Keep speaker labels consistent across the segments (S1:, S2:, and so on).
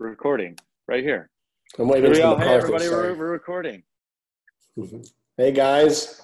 S1: recording right here.
S2: I'm waiting for the
S1: Hey, everybody, we're recording.
S2: Hey, guys.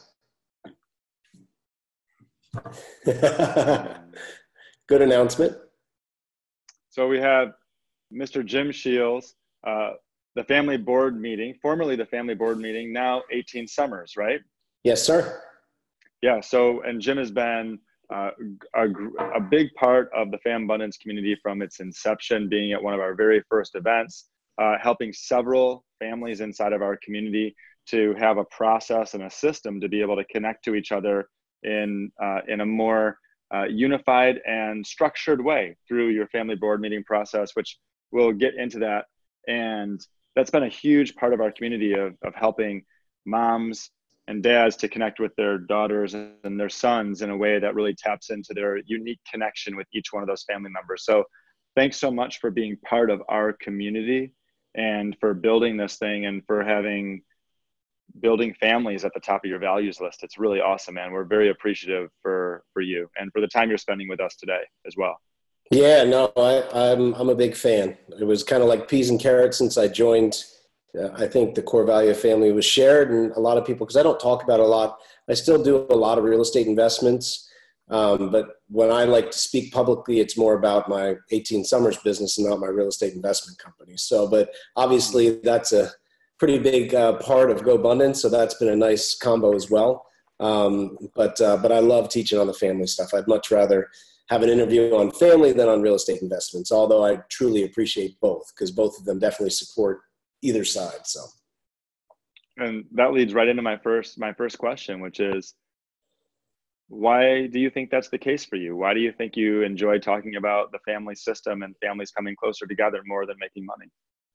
S2: Good announcement.
S1: So we have Mr. Jim Shields, the family board meeting, formerly the family board meeting, now 18 Summers, right?
S2: Yes, sir.
S1: Yeah, so, and Jim has been a big part of the FamBundance community from its inception, being at one of our very first events, helping several families inside of our community to have a process and a system to be able to connect to each other in a more unified and structured way through your family board meeting process, which we'll get into that. And that's been a huge part of our community of helping moms and dads to connect with their daughters and their sons in a way that really taps into their unique connection with each one of those family members. So thanks so much for being part of our community and for building this thing and for building families at the top of your values list. It's really awesome, man. We're very appreciative for you and for the time you're spending with us today as well.
S2: Yeah, no, I'm a big fan. It was kind of like peas and carrots since I joined. I think the core value of family was shared, and a lot of people, because I don't talk about it a lot, I still do a lot of real estate investments. But when I like to speak publicly, it's more about my 18 Summers business and not my real estate investment company. So, but obviously that's a pretty big part of GoBundance. So that's been a nice combo as well. But I love teaching on the family stuff. I'd much rather have an interview on family than on real estate investments, although I truly appreciate both because both of them definitely support either side. So,
S1: and that leads right into my first question, which is, why do you think that's the case for you? Why do you think you enjoy talking about the family system and families coming closer together more than making money?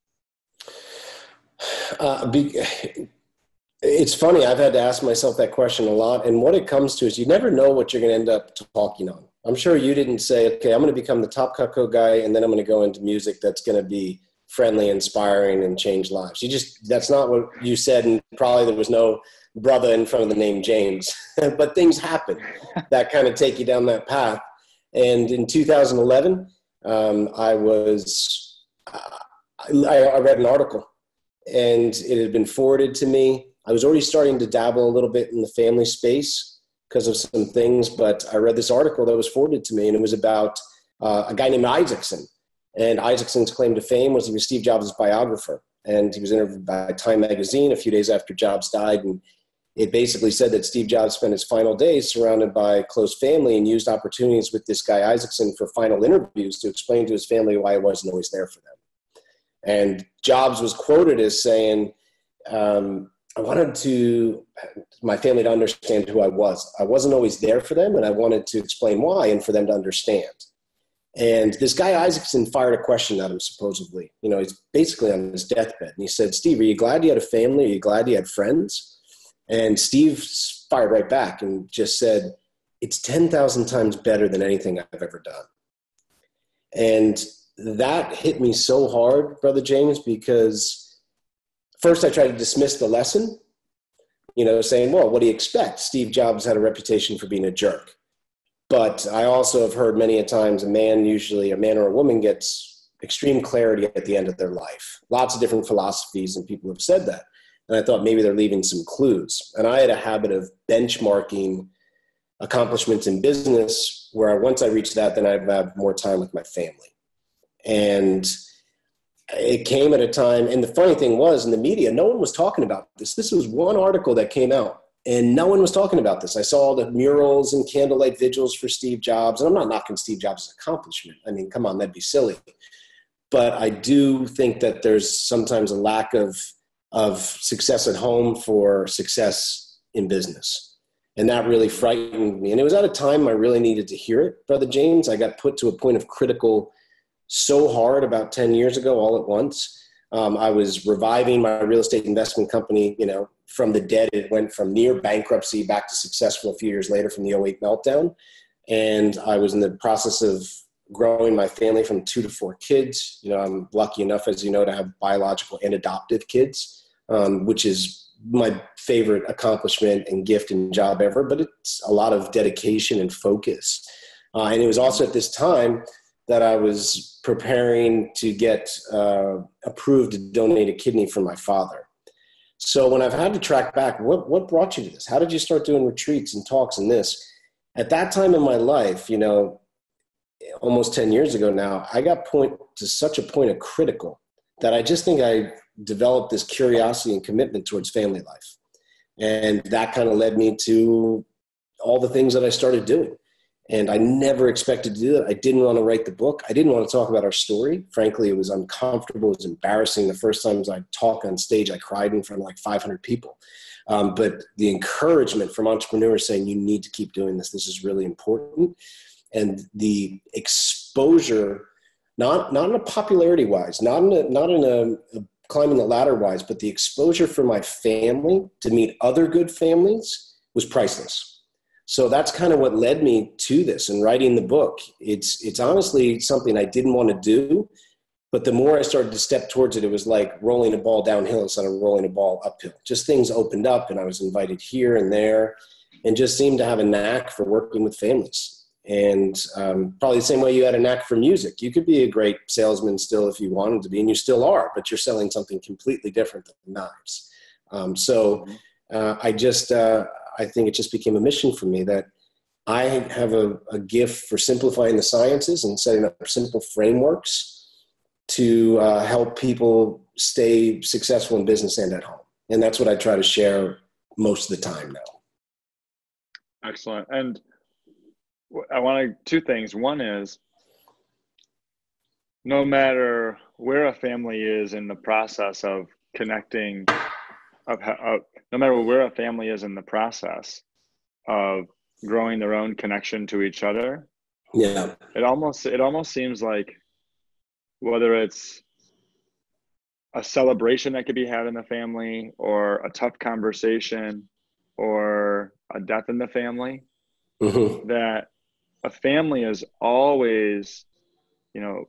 S2: It's funny. I've had to ask myself that question a lot. And what it comes to is you never know what you're going to end up talking on. I'm sure you didn't say, okay, I'm going to become the Top Cutco guy, and then I'm going to go into music that's going to be friendly, inspiring, and change lives. That's not what you said. And probably there was no brother in front of the name James, but things happen that kind of take you down that path. And in 2011, I read an article and it had been forwarded to me. I was already starting to dabble a little bit in the family space because of some things, but I read this article that was forwarded to me, and it was about a guy named Isaacson. And Isaacson's claim to fame was he was Steve Jobs' biographer. And he was interviewed by Time magazine a few days after Jobs died. And it basically said that Steve Jobs spent his final days surrounded by close family and used opportunities with this guy Isaacson for final interviews to explain to his family why he wasn't always there for them. And Jobs was quoted as saying, I wanted my family to understand who I was. I wasn't always there for them, and I wanted to explain why and for them to understand. And this guy Isaacson fired a question at him, supposedly. You know, he's basically on his deathbed. And he said, Steve, are you glad you had a family? Are you glad you had friends? And Steve fired right back and just said, it's 10,000 times better than anything I've ever done. And that hit me so hard, Brother James, because first I tried to dismiss the lesson, saying, well, what do you expect? Steve Jobs had a reputation for being a jerk. But I also have heard many a times a man or a woman gets extreme clarity at the end of their life. Lots of different philosophies and people have said that. And I thought maybe they're leaving some clues. And I had a habit of benchmarking accomplishments in business where once I reached that, then I'd have more time with my family. And it came at a time, and the funny thing was in the media, no one was talking about this. This was one article that came out. And no one was talking about this. I saw all the murals and candlelight vigils for Steve Jobs. And I'm not knocking Steve Jobs' accomplishment. I mean, come on, that'd be silly. But I do think that there's sometimes a lack of success at home for success in business. And that really frightened me. And it was at a time I really needed to hear it, Brother James. I got put to a point of critical so hard about 10 years ago all at once. I was reviving my real estate investment company, from the dead. It went from near bankruptcy back to successful a few years later from the 2008 meltdown. And I was in the process of growing my family from 2 to 4 kids. I'm lucky enough, as you know, to have biological and adoptive kids, which is my favorite accomplishment and gift and job ever, but it's a lot of dedication and focus. And it was also at this time that I was preparing to get approved to donate a kidney for my father. So when I've had to track back, what brought you to this? How did you start doing retreats and talks and this? At that time in my life, you know, almost 10 years ago now, I got to such a point of critical that I just think I developed this curiosity and commitment towards family life. And that kind of led me to all the things that I started doing. And I never expected to do that. I didn't want to write the book. I didn't want to talk about our story. Frankly, it was uncomfortable. It was embarrassing. The first times I talk on stage, I cried in front of like 500 people. But the encouragement from entrepreneurs saying, you need to keep doing this. This is really important. And the exposure, not in a popularity wise, not in a climbing the ladder wise, but the exposure for my family to meet other good families was priceless. So that's kind of what led me to this and writing the book. It's honestly something I didn't want to do, but the more I started to step towards it, it was like rolling a ball downhill instead of rolling a ball uphill. Just things opened up and I was invited here and there and just seemed to have a knack for working with families. And probably the same way you had a knack for music. You could be a great salesman still if you wanted to be, and you still are, but you're selling something completely different than knives. I think it just became a mission for me that I have a gift for simplifying the sciences and setting up simple frameworks to help people stay successful in business and at home. And that's what I try to share most of the time now.
S1: Excellent. And I want two things. One is, no matter where a family is in the process of connecting, no matter where a family is in the process of growing their own connection to each other,
S2: yeah,
S1: it almost seems like whether it's a celebration that could be had in the family or a tough conversation or a death in the family,
S2: mm-hmm.
S1: that a family is always, you know,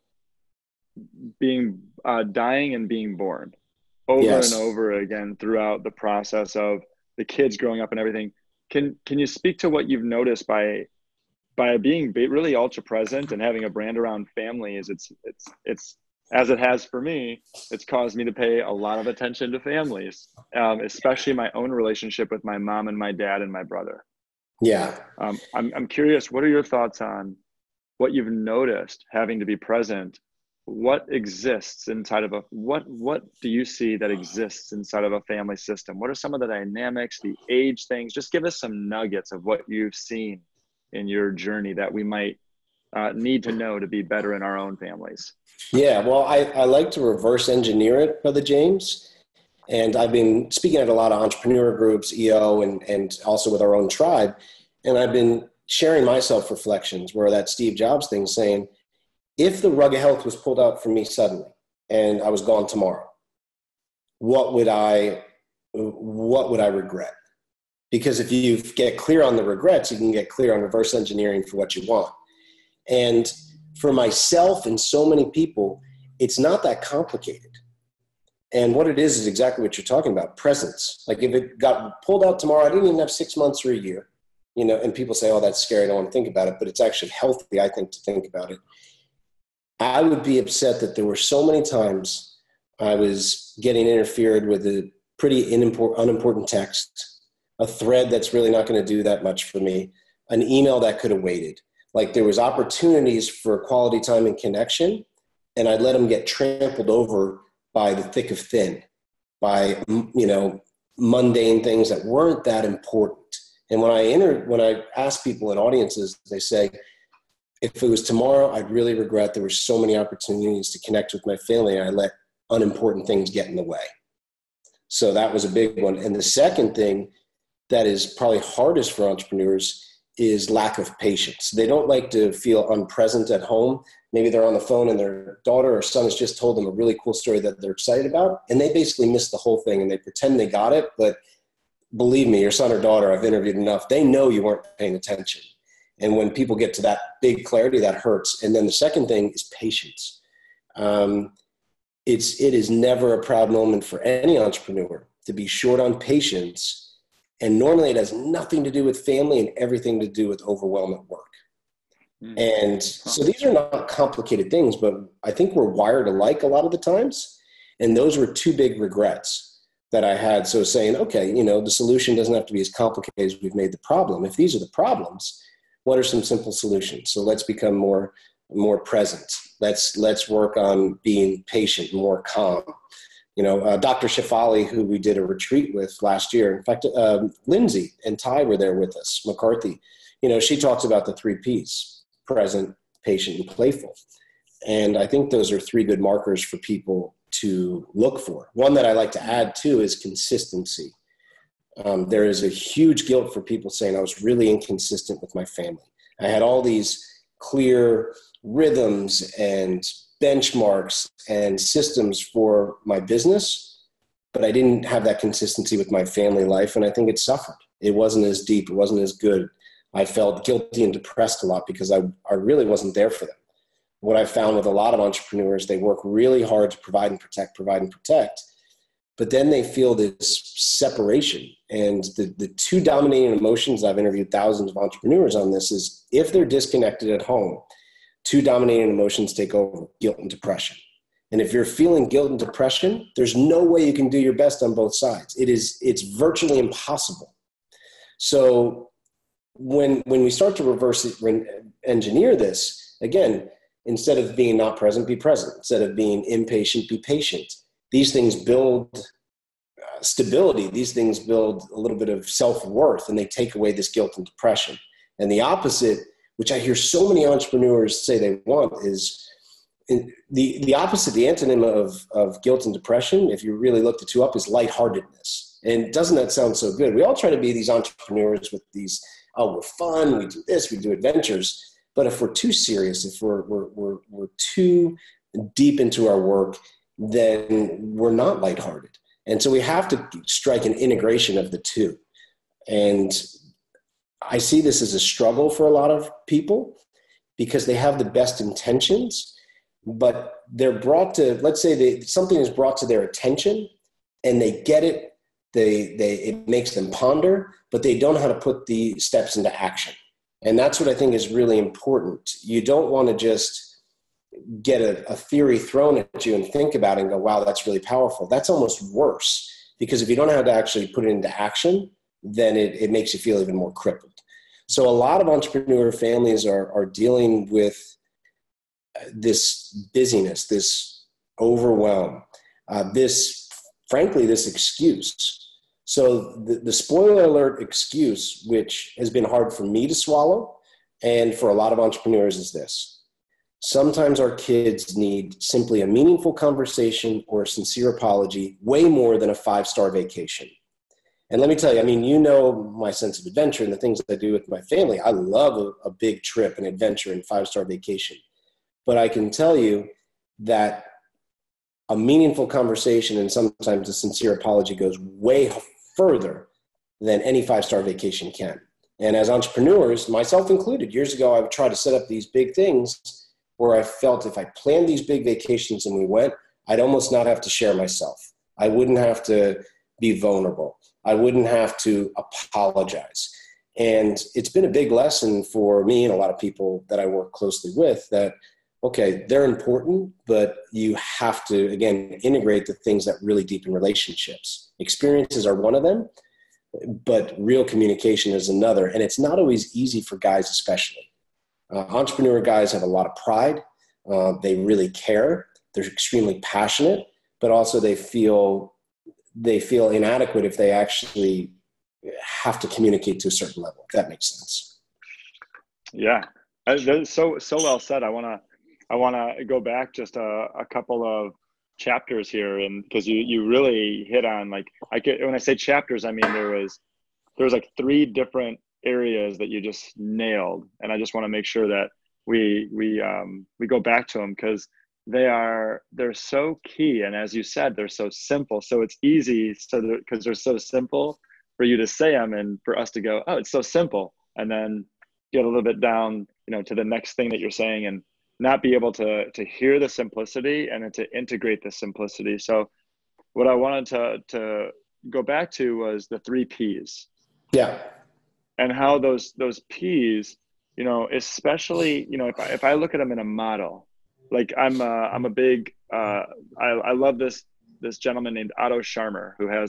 S1: being dying and being born over
S2: Yes.
S1: and over again throughout the process of the kids growing up and everything. Can you speak to what you've noticed by being really ultra present and having a brand around families? It's as it has for me, it's caused me to pay a lot of attention to families, especially my own relationship with my mom and my dad and my brother.
S2: Yeah.
S1: I'm curious, what are your thoughts on what you've noticed having to be present? What exists inside of what do you see that exists inside of a family system? What are some of the dynamics, the age things? Just give us some nuggets of what you've seen in your journey that we might need to know to be better in our own families.
S2: Yeah, well, I like to reverse engineer it, Brother James. And I've been speaking at a lot of entrepreneur groups, EO, and also with our own tribe. And I've been sharing my self-reflections where that Steve Jobs thing saying, if the rug of health was pulled out from me suddenly and I was gone tomorrow, what would I regret? Because if you get clear on the regrets, you can get clear on reverse engineering for what you want. And for myself and so many people, it's not that complicated. And what it is exactly what you're talking about, presence. Like if it got pulled out tomorrow, I didn't even have 6 months or a year, you know, and people say, oh, that's scary, I don't want to think about it, but it's actually healthy, I think, to think about it. I would be upset that there were so many times I was getting interfered with a pretty unimportant text, a thread that's really not going to do that much for me, an email that could have waited. Like there was opportunities for quality time and connection, and I'd let them get trampled over by the thick of thin, by, you know, mundane things that weren't that important. And when I ask people in audiences, they say, if it was tomorrow, I'd really regret there were so many opportunities to connect with my family, and I let unimportant things get in the way. So that was a big one. And the second thing that is probably hardest for entrepreneurs is lack of patience. They don't like to feel unpresent at home. Maybe they're on the phone and their daughter or son has just told them a really cool story that they're excited about, and they basically miss the whole thing and they pretend they got it. But believe me, your son or daughter, I've interviewed enough, they know you weren't paying attention. And when people get to that big clarity, that hurts. And then the second thing is patience. It is never a proud moment for any entrepreneur to be short on patience. And normally it has nothing to do with family and everything to do with overwhelming work. And so these are not complicated things, but I think we're wired alike a lot of the times. And those were two big regrets that I had. So saying, okay, the solution doesn't have to be as complicated as we've made the problem. If these are the problems, what are some simple solutions? So let's become more present. Let's work on being patient, more calm. Dr. Shefali, who we did a retreat with last year. In fact, Lindsay and Ty were there with us, McCarthy. She talks about the 3 Ps: present, patient, and playful. And I think those are 3 good markers for people to look for. One that I like to add too is consistency. There is a huge guilt for people saying I was really inconsistent with my family. I had all these clear rhythms and benchmarks and systems for my business, but I didn't have that consistency with my family life. And I think it suffered. It wasn't as deep. It wasn't as good. I felt guilty and depressed a lot because I really wasn't there for them. What I found with a lot of entrepreneurs, they work really hard to provide and protect, but then they feel this separation. And the 2 dominating emotions, I've interviewed thousands of entrepreneurs on this, is if they're disconnected at home, 2 dominating emotions take over: guilt and depression. And if you're feeling guilt and depression, there's no way you can do your best on both sides. It's virtually impossible. So when we start to reverse engineer this, again, instead of being not present, be present. Instead of being impatient, be patient. These things build stability. These things build a little bit of self-worth, and they take away this guilt and depression. And the opposite, which I hear so many entrepreneurs say they want, is the opposite, the antonym of guilt and depression, if you really look the 2 up, is lightheartedness. And doesn't that sound so good? We all try to be these entrepreneurs with these, we're fun, we do this, we do adventures. But if we're too serious, if we're too deep into our work, then we're not lighthearted. And so we have to strike an integration of the 2. And I see this as a struggle for a lot of people because they have the best intentions, but they're brought to, let's say something is brought to their attention and they get it. It makes them ponder, but they don't know how to put the steps into action. And that's what I think is really important. You don't want to just get a theory thrown at you and think about it and go, wow, that's really powerful. That's almost worse, because if you don't know how to actually put it into action, then it makes you feel even more crippled. So a lot of entrepreneur families are dealing with this busyness, this overwhelm, frankly, this excuse. So the spoiler alert excuse, which has been hard for me to swallow and for a lot of entrepreneurs, is this: sometimes our kids need simply a meaningful conversation or a sincere apology way more than a 5-star vacation. And let me tell you, my sense of adventure and the things that I do with my family. I love a big trip, an adventure, and 5-star vacation. But I can tell you that a meaningful conversation and sometimes a sincere apology goes way further than any 5-star vacation can. And as entrepreneurs, myself included, years ago, I would try to set up these big things where I felt if I planned these big vacations and we went, I'd almost not have to share myself. I wouldn't have to be vulnerable. I wouldn't have to apologize. And it's been a big lesson for me and a lot of people that I work closely with that, okay, they're important, but you have to, again, integrate the things that really deepen relationships. Experiences are one of them, but real communication is another. And it's not always easy for guys, especially. Entrepreneur guys have a lot of pride. They really care. They're extremely passionate, but also they feel inadequate if they actually have to communicate to a certain level, if that makes sense.
S1: Yeah, that's so well said. I want to go back just a couple of chapters here, and because you really hit on, like, when I say chapters, I mean there was like 3 different areas that you just nailed, and I just want to make sure that we go back to them because they're so key, and as you said, they're so simple, so it's easy, because they're so simple for you to say them and for us to go, oh, it's so simple, and then get a little bit down to the next thing that you're saying and not be able to hear the simplicity and then to integrate the simplicity. So what I wanted to go back to was the 3 Ps.
S2: Yeah.
S1: And how those Ps especially, if I look at them in a model, like I'm a big, I love this gentleman named Otto Scharmer, who has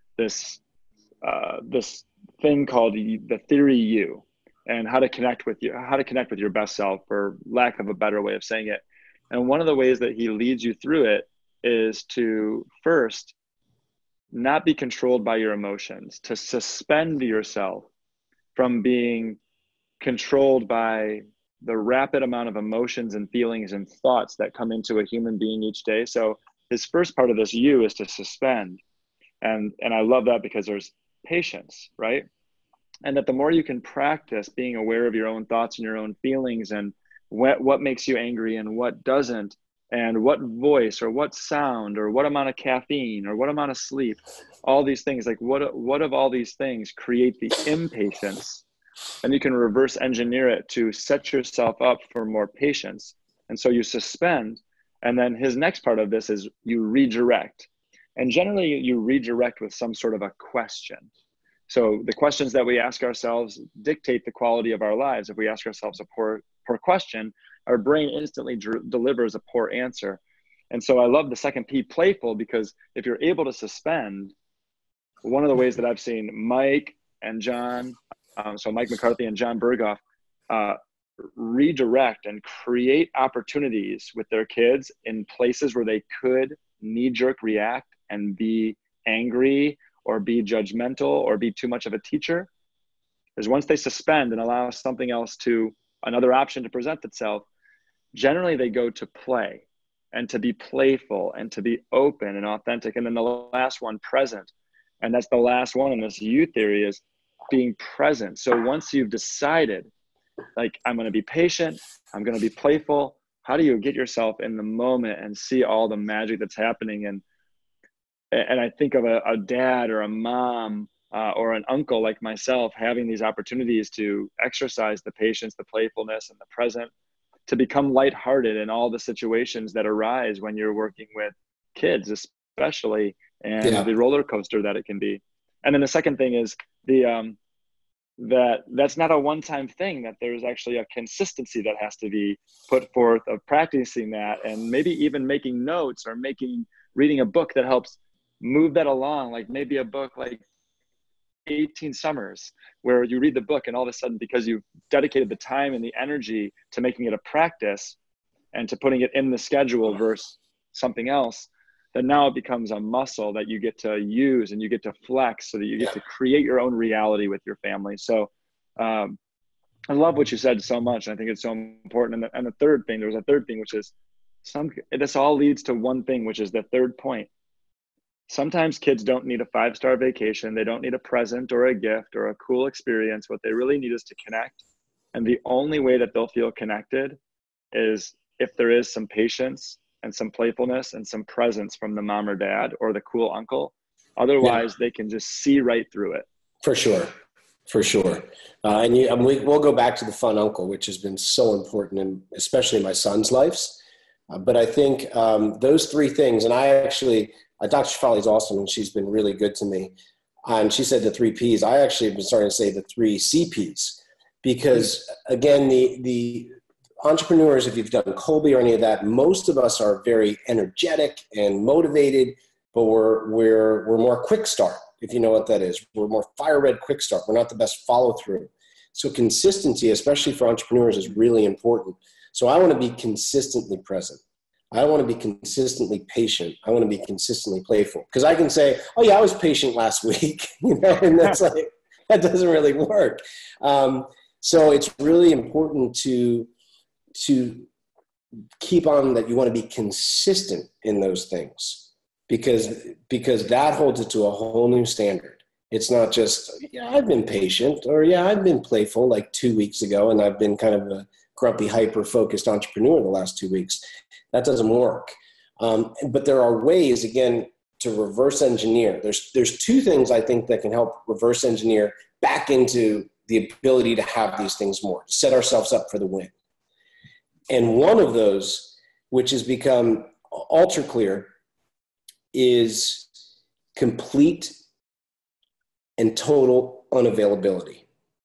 S1: this thing called the theory U, and how to connect with your best self, for lack of a better way of saying it. And one of the ways that he leads you through it is to first not be controlled by your emotions, to suspend yourself from being controlled by the rapid amount of emotions and feelings and thoughts that come into a human being each day. So his first part of this U is to suspend. And I love that, because there's patience, right? And that the more you can practice being aware of your own thoughts and your own feelings, and what makes you angry and what doesn't, and what voice or what sound or what amount of caffeine or what amount of sleep, all these things, like what of all these things create the impatience, and you can reverse engineer it to set yourself up for more patience. And so you suspend, and then his next part of this is you redirect. And generally you redirect with some sort of a question. So the questions that we ask ourselves dictate the quality of our lives. If we ask ourselves a poor question, our brain instantly delivers a poor answer. And so I love the second P, playful, because if you're able to suspend, one of the ways that I've seen Mike and John, so Mike McCarthy and John Berghoff, redirect and create opportunities with their kids in places where they could knee-jerk react and be angry or be judgmental or be too much of a teacher, is once they suspend and allow something else, to another option to present itself, generally they go to play and to be playful and to be open and authentic. And then the last one, present. And that's the last one in this U theory, is being present. So once you've decided, like, I'm going to be patient, I'm going to be playful, how do you get yourself in the moment and see all the magic that's happening? And I think of a dad or a mom or an uncle like myself having these opportunities to exercise the patience, the playfulness, and the present, to become lighthearted in all the situations that arise when you're working with kids, especially, and the roller coaster that it can be. And then the second thing is that's not a one-time thing, that there's actually a consistency that has to be put forth of practicing that, and maybe even making notes or reading a book that helps move that along. Like maybe a book like 18 Summers, where you read the book and all of a sudden, because you've dedicated the time and the energy to making it a practice and to putting it in the schedule versus something else, that now it becomes a muscle that you get to use and you get to flex, so that you get to create your own reality with your family. So I love what you said so much. I think it's so important. And the third thing, there was a third thing, which is this all leads to one thing, which is the third point. Sometimes kids don't need a 5-star vacation. They don't need a present or a gift or a cool experience. What they really need is to connect. And the only way that they'll feel connected is if there is some patience and some playfulness and some presence from the mom or dad or the cool uncle. Otherwise, they can just see right through it.
S2: For sure. And we'll go back to the fun uncle, which has been so important, and especially in my son's lives. But I think those three things, and Dr. Shefali is awesome, and she's been really good to me. And she said the 3 Ps. I actually have been starting to say the 3 CPs, because again, the entrepreneurs, if you've done Kolbe or any of that, most of us are very energetic and motivated, but we're more quick start, if you know what that is. We're more fire red quick start. We're not the best follow through. So consistency, especially for entrepreneurs, is really important. So I want to be consistently present. I want to be consistently patient. I want to be consistently playful, because I can say, oh yeah, I was patient last week, and that's like, that doesn't really work. So it's really important to keep on that. You want to be consistent in those things, because that holds it to a whole new standard. It's not just, yeah, I've been patient, or yeah, I've been playful like 2 weeks ago, and I've been kind of a grumpy, hyper-focused entrepreneur the last 2 weeks. That doesn't work. But there are ways, again, to reverse engineer. There's 2 things I think that can help reverse engineer back into the ability to have these things more, to set ourselves up for the win. And one of those, which has become ultra clear, is complete and total unavailability.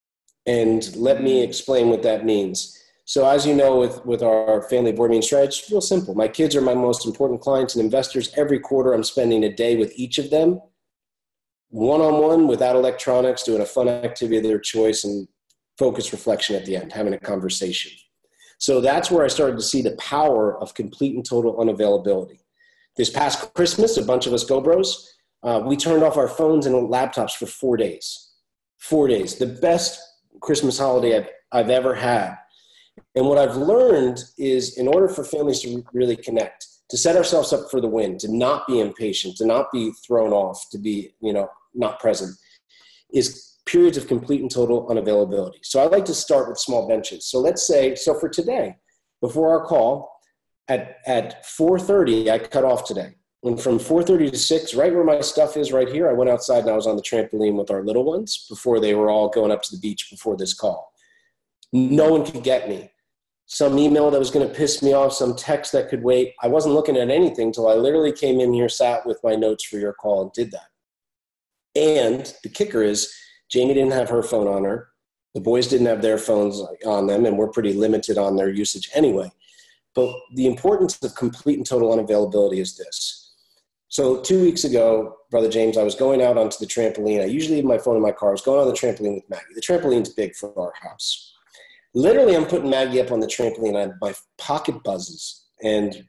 S2: And let me explain what that means. So as you know, with our family board meeting strategy, it's real simple. My kids are my most important clients and investors. Every quarter, I'm spending a day with each of them, one-on-one, without electronics, doing a fun activity of their choice, and focused reflection at the end, having a conversation. So that's where I started to see the power of complete and total unavailability. This past Christmas, a bunch of us GoBros, we turned off our phones and laptops for 4 days. 4 days, the best Christmas holiday I've ever had. And what I've learned is, in order for families to really connect, to set ourselves up for the win, to not be impatient, to not be thrown off, to be, not present, is periods of complete and total unavailability. So I like to start with small benches. So let's say, for today, before our call, at 4:30, I cut off today. And from 4:30 to 6, right where my stuff is right here, I went outside and I was on the trampoline with our little ones before they were all going up to the beach before this call. No one could get me. Some email that was going to piss me off, some text that could wait. I wasn't looking at anything until I literally came in here, sat with my notes for your call, and did that. And the kicker is, Jamie didn't have her phone on her. The boys didn't have their phones on them, and we're pretty limited on their usage anyway. But the importance of complete and total unavailability is this. So 2 weeks ago, Brother James, I was going out onto the trampoline. I usually leave my phone in my car. I was going on the trampoline with Maggie. The trampoline's big for our house. Literally, I'm putting Maggie up on the trampoline. I have my pocket buzzes. And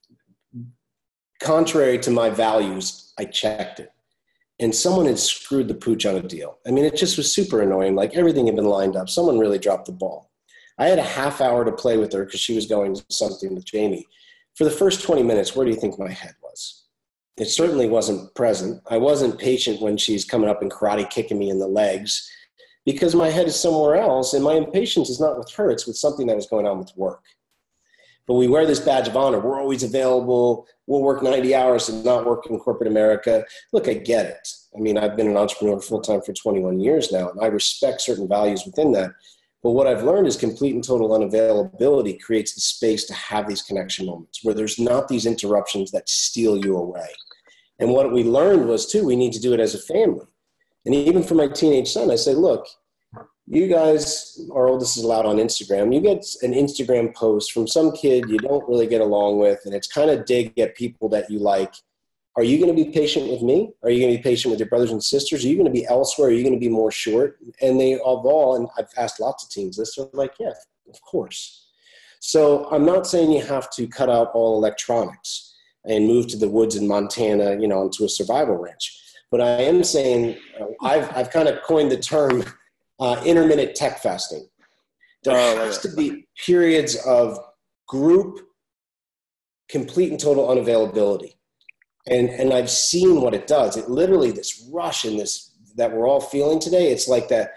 S2: contrary to my values, I checked it. And someone had screwed the pooch on a deal. I mean, it just was super annoying. Like, everything had been lined up. Someone really dropped the ball. I had a half hour to play with her because she was going to something with Jamie. For the first 20 minutes, where do you think my head was? It certainly wasn't present. I wasn't patient when she's coming up and karate kicking me in the legs, because my head is somewhere else, and my impatience is not with her. It's with something that was going on with work. But we wear this badge of honor. We're always available. We'll work 90 hours and not work in corporate America. Look, I get it. I mean, I've been an entrepreneur full-time for 21 years now, and I respect certain values within that. But what I've learned is complete and total unavailability creates the space to have these connection moments where there's not these interruptions that steal you away. And what we learned was, too, we need to do it as a family. And even for my teenage son, I say, look, you guys, our oldest is allowed on Instagram. You get an Instagram post from some kid you don't really get along with, and it's kind of dig at people that you like. Are you going to be patient with me? Are you going to be patient with your brothers and sisters? Are you going to be elsewhere? Are you going to be more short? And they all, and I've asked lots of teens this, they're like, yeah, of course. So I'm not saying you have to cut out all electronics and move to the woods in Montana, onto a survival ranch. But I am saying, I've kind of coined the term intermittent tech fasting. There has to be periods of group complete and total unavailability. And I've seen what it does. It literally, this rush and this that we're all feeling today, it's like that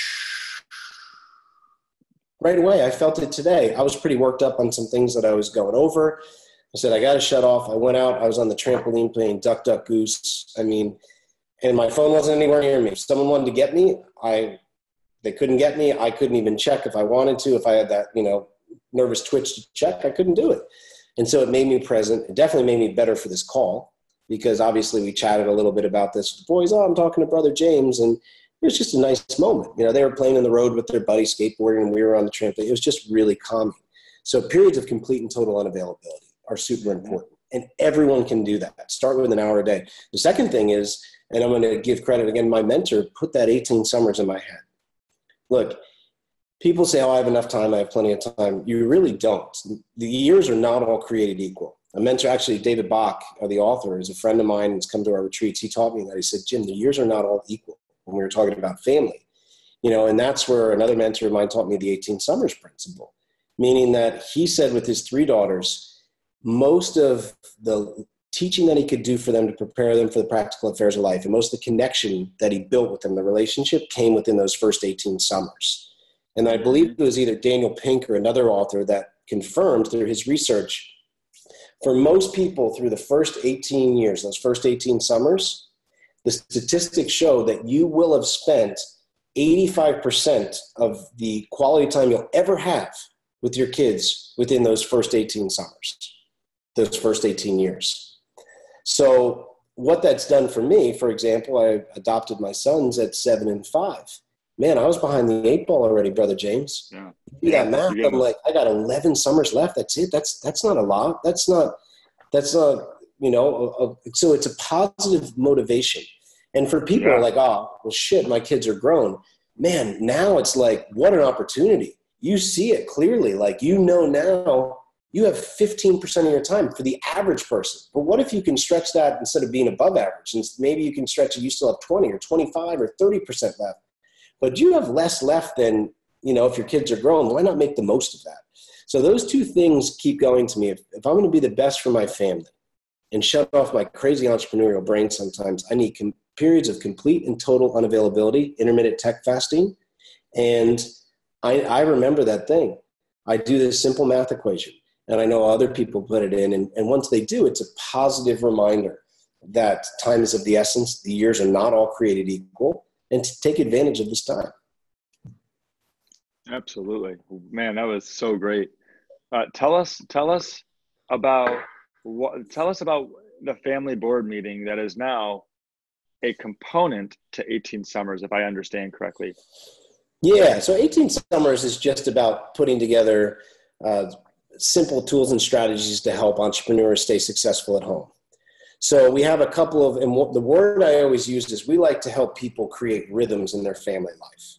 S2: right away. I felt it today. I was pretty worked up on some things that I was going over. I said, I got to shut off. I went out. I was on the trampoline playing Duck, Duck, Goose. And my phone wasn't anywhere near me. If someone wanted to get me, they couldn't get me. I couldn't even check if I wanted to. If I had that, nervous twitch to check, I couldn't do it. And so it made me present. It definitely made me better for this call, because obviously we chatted a little bit about this with the boys. I'm talking to Brother James, and it was just a nice moment. They were playing on the road with their buddy skateboarding, and we were on the trampoline. It was just really calming. So periods of complete and total unavailability are super important, and everyone can do that. Start with an hour a day. The second thing is, and I'm going to give credit again, my mentor put that 18 summers in my head. Look, people say, I have enough time, I have plenty of time. You really don't. The years are not all created equal. A mentor, actually, David Bach, the author, is a friend of mine who's come to our retreats. He taught me that. He said, Jim, the years are not all equal when we were talking about family. And that's where another mentor of mine taught me the 18 summers principle, meaning that he said with his 3 daughters, most of the teaching that he could do for them to prepare them for the practical affairs of life, and most of the connection that he built with them, the relationship, came within those first 18 summers. And I believe it was either Daniel Pink or another author that confirmed through his research, for most people through the first 18 years, those first 18 summers, the statistics show that you will have spent 85% of the quality time you'll ever have with your kids within those first 18 summers, those first 18 years. So what that's done for me, for example, I adopted my sons at 7 and 5. man, I was behind the 8 ball already, Brother James.
S1: Yeah.
S2: Do that math. I'm like, I got 11 summers left. That's it. That's not a lot. That's not, you know, so it's a positive motivation. And for people who are like, oh, well, shit, my kids are grown. Man, now it's like, what an opportunity. You see it clearly. Like, you know, now you have 15% of your time for the average person. But what if you can stretch that instead of being above average? And maybe you can stretch it, you still have 20 or 25 or 30% left. But you have less left than, you know, if your kids are grown, why not make the most of that? So those two things keep going to me. If I'm going to be the best for my family and shut off my crazy entrepreneurial brain sometimes, I need periods of complete and total unavailability, intermittent tech fasting. And I remember that thing. I do this simple math equation, and I know other people put it in. And once they do, it's a positive reminder that time is of the essence. The years are not all created equal, and to take advantage of this time.
S1: Absolutely. Man, that was so great. Tell us about the family board meeting that is now a component to 18 Summers, if I understand correctly.
S2: Yeah, so 18 Summers is just about putting together simple tools and strategies to help entrepreneurs stay successful at home. So we have a couple of, and the word I always use is we like to help people create rhythms in their family life.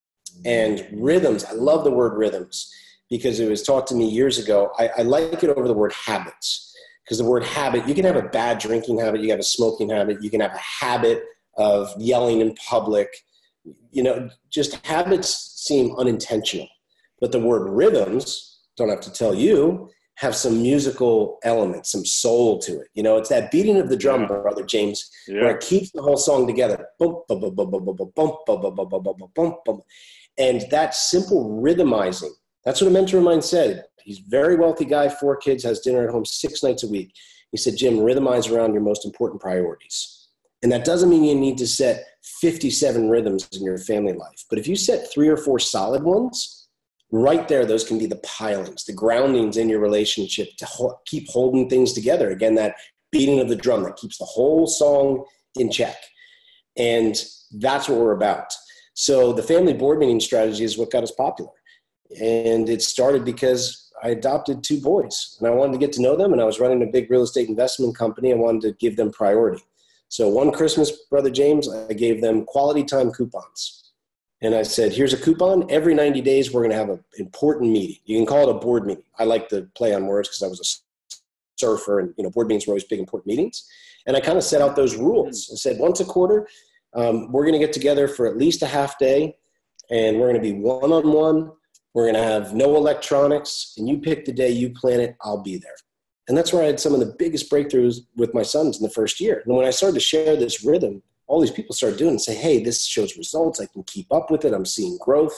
S2: And rhythms, I love the word rhythms because it was taught to me years ago. I like it over the word habits. Because the word habit, you can have a bad drinking habit, you can have a smoking habit, you can have a habit of yelling in public. You know, just habits seem unintentional. But the word rhythms, don't have to tell you, have some musical elements, some soul to it. You know, it's that beating of the drum, Brother James, where it keeps the whole song together. Bump, bump, bump, bump, bump, bump, bump, bump, bump, bump, bump, bump, bump. And that simple rhythmizing, that's what a mentor of mine said. He's a very wealthy guy, 4 kids, has dinner at home 6 nights a week. He said, Jim, rhythmize around your most important priorities. And that doesn't mean you need to set 57 rhythms in your family life. But if you set 3 or 4 solid ones, right there, those can be the pilings, the groundings in your relationship to keep holding things together. Again, that beating of the drum that keeps the whole song in check. And that's what we're about. So the family board meeting strategy is what got us popular. And it started because I adopted 2 boys and I wanted to get to know them, and I was running a big real estate investment company. I wanted to give them priority. So one Christmas, Brother James, I gave them quality time coupons. And I said, here's a coupon. Every 90 days, we're going to have an important meeting. You can call it a board meeting. I like to play on words because I was a surfer, and, you know, board meetings were always big, important meetings. And I kind of set out those rules. I said, once a quarter, we're going to get together for at least a half day, and we're going to be one-on-one. We're going to have no electronics, and you pick the day, you plan it, I'll be there. And that's where I had some of the biggest breakthroughs with my sons in the first year. And when I started to share this rhythm, all these people started doing it and say, hey, this shows results. I can keep up with it. I'm seeing growth.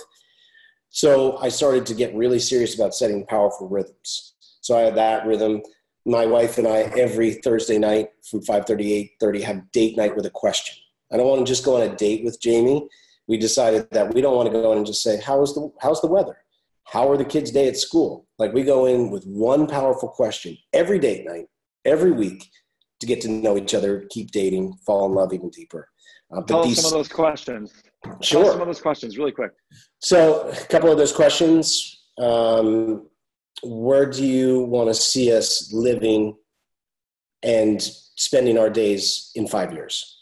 S2: So I started to get really serious about setting powerful rhythms. So I had that rhythm. My wife and I, every Thursday night from 5:30 to 8:30, have date night with a question. I don't want to just go on a date with Jamie. We decided that we don't want to go in and just say, how's the weather? How are the kids' day at school? Like, we go in with one powerful question every date night, every week, to get to know each other, keep dating, fall in love even deeper.
S1: Tell us some of those questions.
S2: Sure.
S1: Tell us some of those questions really quick.
S2: So a couple of those questions. Where do you want to see us living and spending our days in 5 years?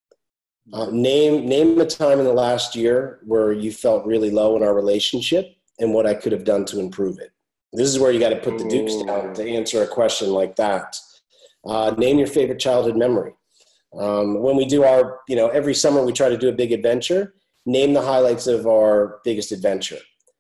S2: Name a time in the last year where you felt really low in our relationship and what I could have done to improve it. This is where you got to put the dukes down to answer a question like that. Name your favorite childhood memory. When we do our, every summer we try to do a big adventure, name the highlights of our biggest adventure.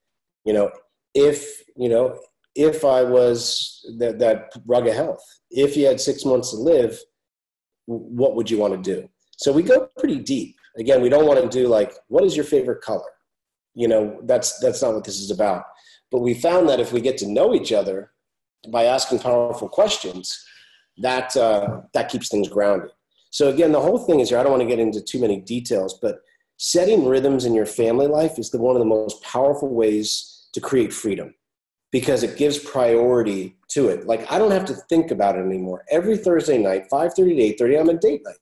S2: If I was that rug of health, if you had 6 months to live, what would you want to do? So we go pretty deep. Again, we don't want to do like, what is your favorite color? That's not what this is about. But we found that if we get to know each other by asking powerful questions, that keeps things grounded. So again, the whole thing is here, I don't want to get into too many details, but setting rhythms in your family life is one of the most powerful ways to create freedom, because it gives priority to it. Like, I don't have to think about it anymore. Every Thursday night, 5:30 to 8:30, I'm a date night.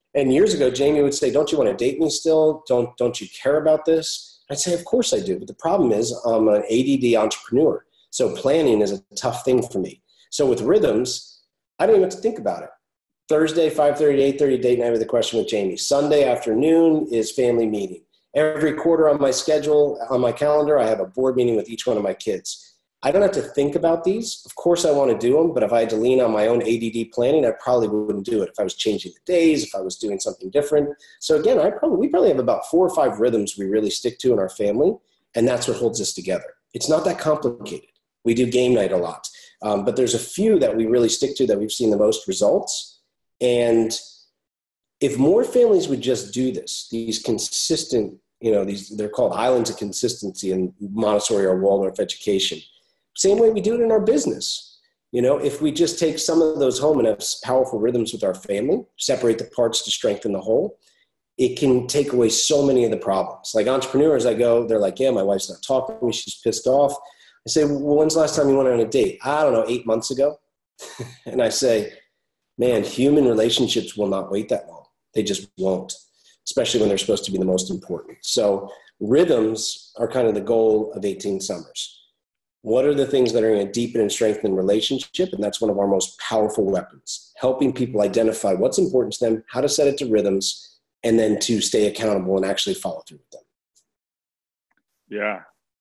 S2: And years ago, Jamie would say, don't you want to date me still? Don't you care about this? I'd say, of course I do. But the problem is I'm an ADD entrepreneur. So planning is a tough thing for me. So with rhythms, I don't even have to think about it. Thursday, 5:30 to 8:30, date night with a question with Jamie. Sunday afternoon is family meeting. Every quarter on my schedule, on my calendar, I have a board meeting with each one of my kids. I don't have to think about these. Of course I want to do them, but if I had to lean on my own ADD planning, I probably wouldn't do it if I was changing the days, if I was doing something different. So again, we probably have about 4 or 5 rhythms we really stick to in our family, and that's what holds us together. It's not that complicated. We do game night a lot, but there's a few that we really stick to that we've seen the most results. And if more families would just do this, these consistent, they're called islands of consistency in Montessori or Waldorf education. Same way we do it in our business. If we just take some of those home and have powerful rhythms with our family, separate the parts to strengthen the whole, it can take away so many of the problems. Like entrepreneurs, they're like, yeah, my wife's not talking to me, she's pissed off. I say, well, when's the last time you went on a date? I don't know, 8 months ago. And I say, man, human relationships will not wait that long. They just won't, especially when they're supposed to be the most important. So rhythms are kind of the goal of 18 Summers. What are the things that are going to deepen and strengthen relationship? And that's one of our most powerful weapons, helping people identify what's important to them, how to set it to rhythms, and then to stay accountable and actually follow through with them.
S1: Yeah.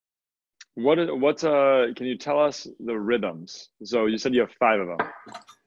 S1: Can you tell us the rhythms? So you said you have 5 of them.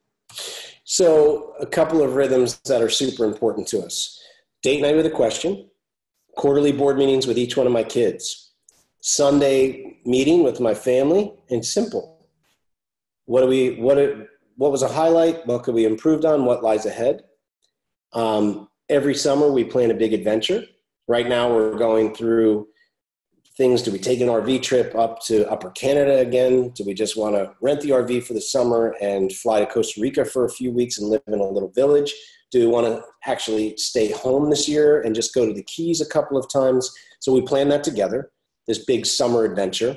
S2: So a couple of rhythms that are super important to us. Date night with a question, quarterly board meetings with each one of my kids, Sunday meeting with my family, and simple. What was a highlight? What could we improve on? What lies ahead? Every summer we plan a big adventure. Right now we're going through things. Do we take an RV trip up to Upper Canada again? Do we just want to rent the RV for the summer and fly to Costa Rica for a few weeks and live in a little village? Do we want to actually stay home this year and just go to the Keys a couple of times? So we plan that together, this big summer adventure.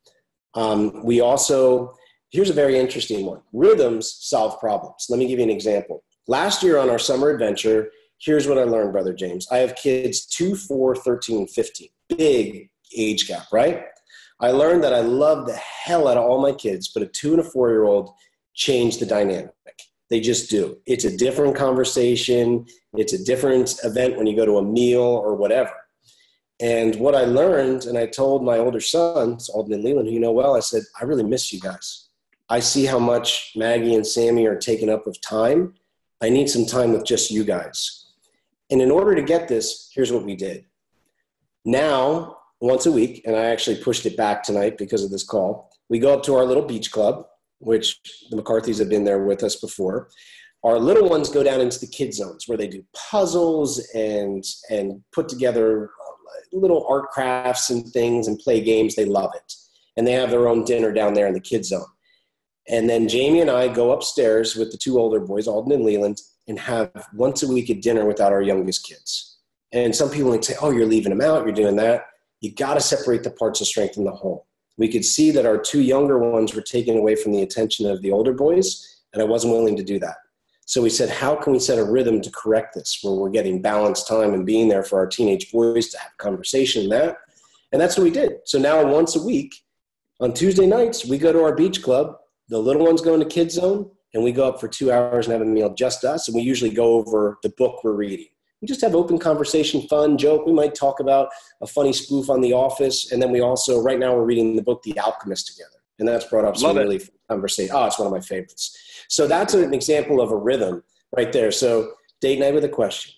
S2: Here's a very interesting one. Rhythms solve problems. Let me give you an example. Last year on our summer adventure, here's what I learned, Brother James. I have kids 2, 4, 13, and 15. Big age gap, right? I learned that I love the hell out of all my kids, but a 2 and a 4-year-old change the dynamic. They just do. It's a different conversation. It's a different event when you go to a meal or whatever. And what I learned, and I told my older sons, Alden and Leland, who you know well, I said, I really miss you guys. I see how much Maggie and Sammy are taken up with time. I need some time with just you guys. And in order to get this, here's what we did. Now, once a week, and I actually pushed it back tonight because of this call, we go up to our little beach club, which the McCarthys have been there with us before. Our little ones go down into the kid zones where they do puzzles and put together little art crafts and things and play games. They love it. And they have their own dinner down there in the kid zone. And then Jamie and I go upstairs with the 2 older boys, Alden and Leland, and have once a week a dinner without our youngest kids. And some people would say, oh, you're leaving them out, you're doing that. You got to separate the parts to strengthen the whole. We could see that our 2 younger ones were taken away from the attention of the older boys, and I wasn't willing to do that. So we said, how can we set a rhythm to correct this where we're getting balanced time and being there for our teenage boys to have a conversation and that? And that's what we did. So now once a week, on Tuesday nights, we go to our beach club. The little ones go into Kids Zone, and we go up for 2 hours and have a meal, just us, and we usually go over the book we're reading. We just have open conversation, fun, joke. We might talk about a funny spoof on The Office, and then we also, right now we're reading the book The Alchemist together, and that's brought up some really fun conversation. Oh, it's one of my favorites. So that's an example of a rhythm right there. So date night with a question,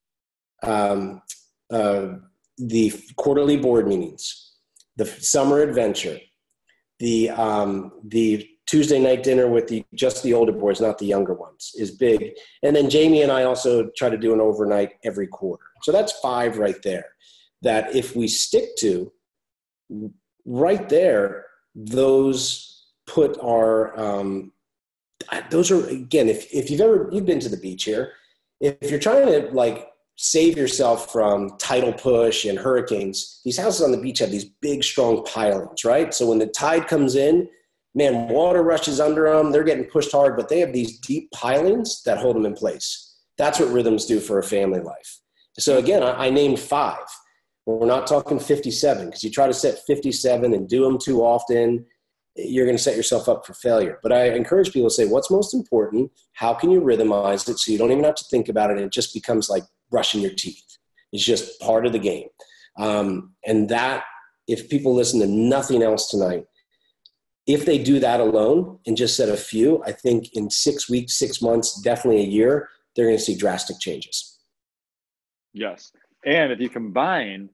S2: the quarterly board meetings, the summer adventure, the Tuesday night dinner with just the older boys, not the younger ones, is big. And then Jamie and I also try to do an overnight every quarter. So that's 5 right there that if we stick to right there, those put our, those are, again, if you've been to the beach here, if you're trying to like save yourself from tidal push and hurricanes, these houses on the beach have these big, strong pilings, right? So when the tide comes in, man, water rushes under them. They're getting pushed hard, but they have these deep pilings that hold them in place. That's what rhythms do for a family life. So again, I named 5. We're not talking 57, because you try to set 57 and do them too often, you're going to set yourself up for failure. But I encourage people to say, what's most important? How can you rhythmize it so you don't even have to think about it? And it just becomes like brushing your teeth. It's just part of the game. And that, if people listen to nothing else tonight, if they do that alone and just set a few, I think in 6 weeks, 6 months, definitely a year, they're going to see drastic changes.
S1: Yes. And if you combine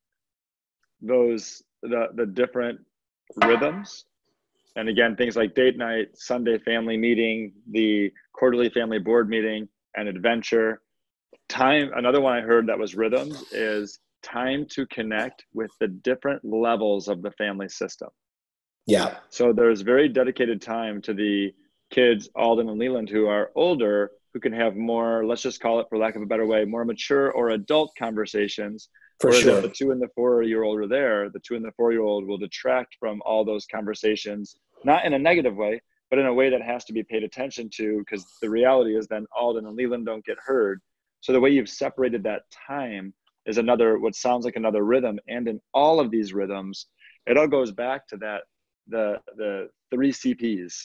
S1: those, the different rhythms, and again, things like date night, Sunday family meeting, the quarterly family board meeting, and adventure, time. Another one I heard that was rhythms is time to connect with the different levels of the family system.
S2: Yeah.
S1: So there's very dedicated time to the kids, Alden and Leland, who are older, who can have more, let's just call it, for lack of a better way, more mature or adult conversations.
S2: For
S1: Whereas
S2: sure.
S1: if the 2 and the 4-year-old are there, the 2 and the 4-year-old will detract from all those conversations, not in a negative way, but in a way that has to be paid attention to, because the reality is then Alden and Leland don't get heard. So the way you've separated that time is another, what sounds like another rhythm. And in all of these rhythms, it all goes back to that, the 3 CPs,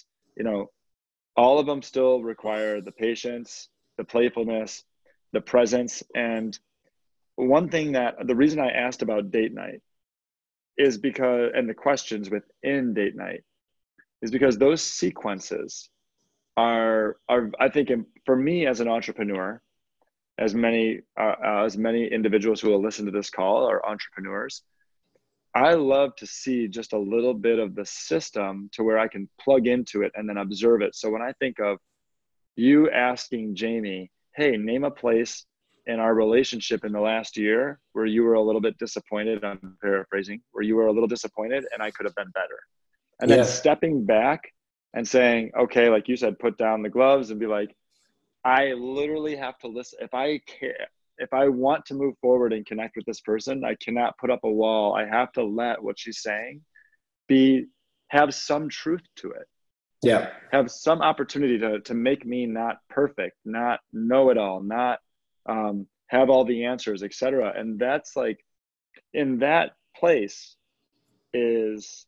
S1: all of them still require the patience, the playfulness, the presence. And one thing that, the reason I asked about date night is because, and the questions within date night, is because those sequences are I think, for me as an entrepreneur, as many individuals who will listen to this call are entrepreneurs, I love to see just a little bit of the system to where I can plug into it and then observe it. So when I think of you asking Jamie, hey, name a place in our relationship in the last year where you were a little bit disappointed, I'm paraphrasing, where you were a little disappointed and I could have been better. And then stepping back and saying, okay, like you said, put down the gloves and be like, I literally have to listen. If I want to move forward and connect with this person, I cannot put up a wall. I have to let what she's saying have some truth to it.
S2: Yeah.
S1: Have some opportunity to make me not perfect, not know it all, not have all the answers, etc. And that's like, in that place is,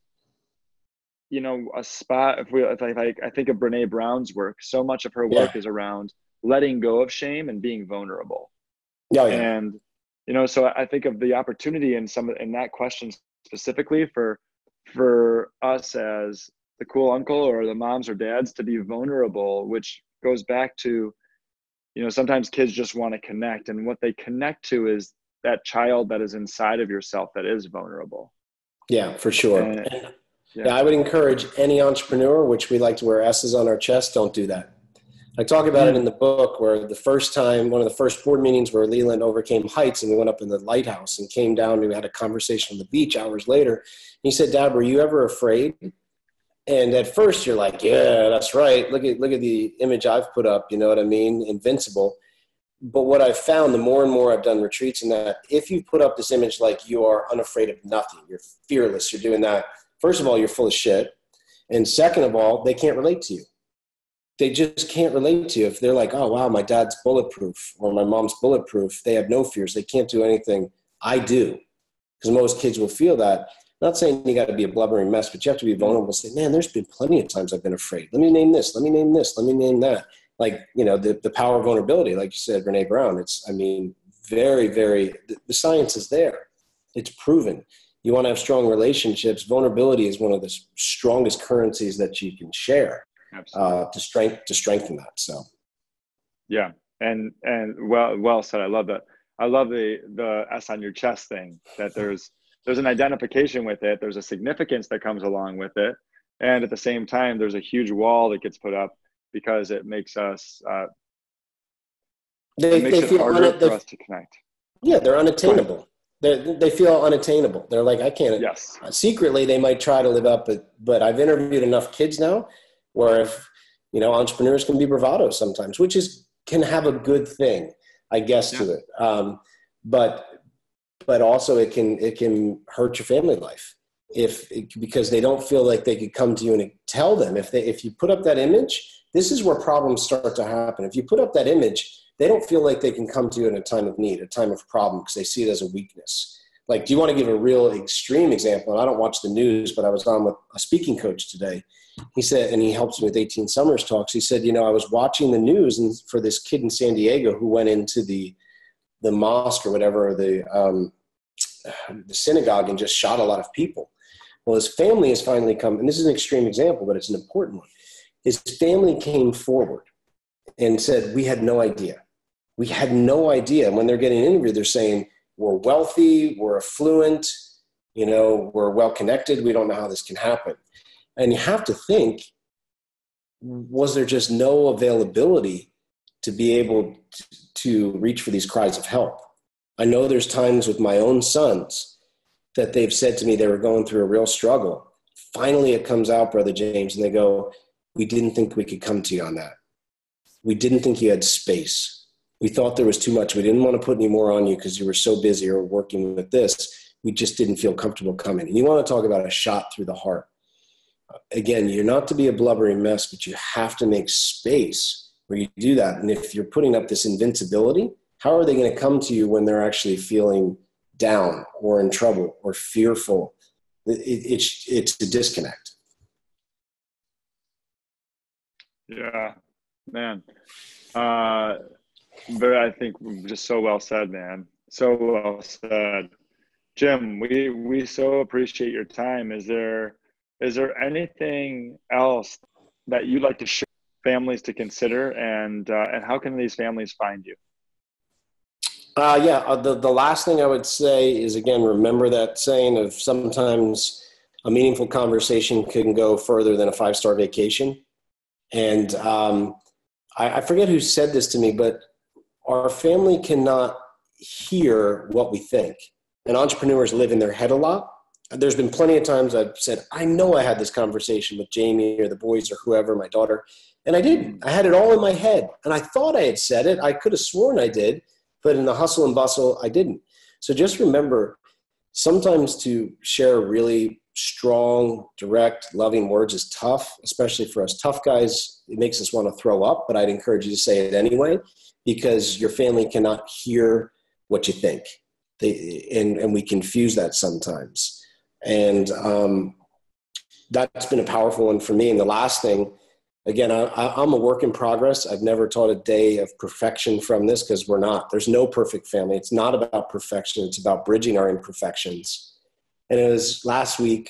S1: a spot. If I think of Brene Brown's work, so much of her work is around letting go of shame and being vulnerable.
S2: Oh, yeah.
S1: And, so I think of the opportunity in that question specifically for us as the cool uncle or the moms or dads to be vulnerable, which goes back to, sometimes kids just want to connect, and what they connect to is that child that is inside of yourself that is vulnerable.
S2: Yeah, for sure. I would encourage any entrepreneur, which we like to wear S's on our chest, don't do that. I talk about it in the book, where the first time, one of the first board meetings where Leland overcame heights and we went up in the lighthouse and came down and we had a conversation on the beach hours later. He said, Dad, were you ever afraid? And at first you're like, yeah, that's right. Look at the image I've put up. You know what I mean? Invincible. But what I've found, the more and more I've done retreats, and that if you put up this image like you are unafraid of nothing, you're fearless, you're doing that, first of all, you're full of shit. And second of all, they can't relate to you. They just can't relate to you. If they're like, oh, wow, my dad's bulletproof or my mom's bulletproof, they have no fears. They can't do anything. I do. Because most kids will feel that. Not saying you got to be a blubbering mess, but you have to be vulnerable and say, man, there's been plenty of times I've been afraid. Let me name this. Let me name this. Let me name that. Like, the power of vulnerability, like you said, Brene Brown, very, very, the science is there. It's proven. You want to have strong relationships. Vulnerability is one of the strongest currencies that you can share. To strengthen that. So, yeah,
S1: and well said. I love that. I love the S on your chest thing. That there's an identification with it. There's a significance that comes along with it, and at the same time, there's a huge wall that gets put up because it makes us. It makes it harder for us to connect.
S2: Yeah, they're unattainable. They feel unattainable. They're like, I can't.
S1: Yes.
S2: Secretly, they might try to live up, but I've interviewed enough kids now where if, entrepreneurs can be bravado sometimes, which can have a good thing, I guess, to it. But also it can hurt your family life because they don't feel like they could come to you and tell them. If you put up that image, this is where problems start to happen. If you put up that image, they don't feel like they can come to you in a time of need, a time of problem, because they see it as a weakness. Like, do you want to give a real extreme example? And I don't watch the news, but I was on with a speaking coach today. He said, and he helps me with 18 Summers talks. He said, I was watching the news and for this kid in San Diego who went into the mosque or whatever, the synagogue, and just shot a lot of people. Well, his family has finally come, and this is an extreme example, but it's an important one. His family came forward and said, we had no idea. We had no idea. And when they're getting interviewed, they're saying, we're wealthy, we're affluent, we're well-connected. We don't know how this can happen. And you have to think, was there just no availability to be able to reach for these cries of help? I know there's times with my own sons that they've said to me they were going through a real struggle. Finally, it comes out, Brother James, and they go, we didn't think we could come to you on that. We didn't think you had space. We thought there was too much. We didn't want to put any more on you because you were so busy or working with this. We just didn't feel comfortable coming. And you want to talk about a shot through the heart. Again, you're not to be a blubbering mess, but you have to make space where you do that. And if you're putting up this invincibility, how are they going to come to you when they're actually feeling down or in trouble or fearful? It's a disconnect.
S1: Yeah, man. But I think just so well said, man. So well said. Jim, we so appreciate your time. Is there anything else that you'd like to share with families to consider, and how can these families find you?
S2: The last thing I would say is, again, remember that saying of sometimes a meaningful conversation can go further than a 5-star vacation. And I forget who said this to me, but our family cannot hear what we think. And entrepreneurs live in their head a lot. There's been plenty of times I've said, I know I had this conversation with Jamie or the boys or whoever, my daughter, and I didn't. I had it all in my head. And I thought I had said it. I could have sworn I did, but in the hustle and bustle, I didn't. So just remember, sometimes to share really strong, direct, loving words is tough, especially for us tough guys. It makes us want to throw up, but I'd encourage you to say it anyway, because your family cannot hear what you think. And we confuse that sometimes. And that's been a powerful one for me. And the last thing, again, I'm a work in progress. I've never taught a day of perfection from this, because we're not. There's no perfect family. It's not about perfection. It's about bridging our imperfections. And it was last week,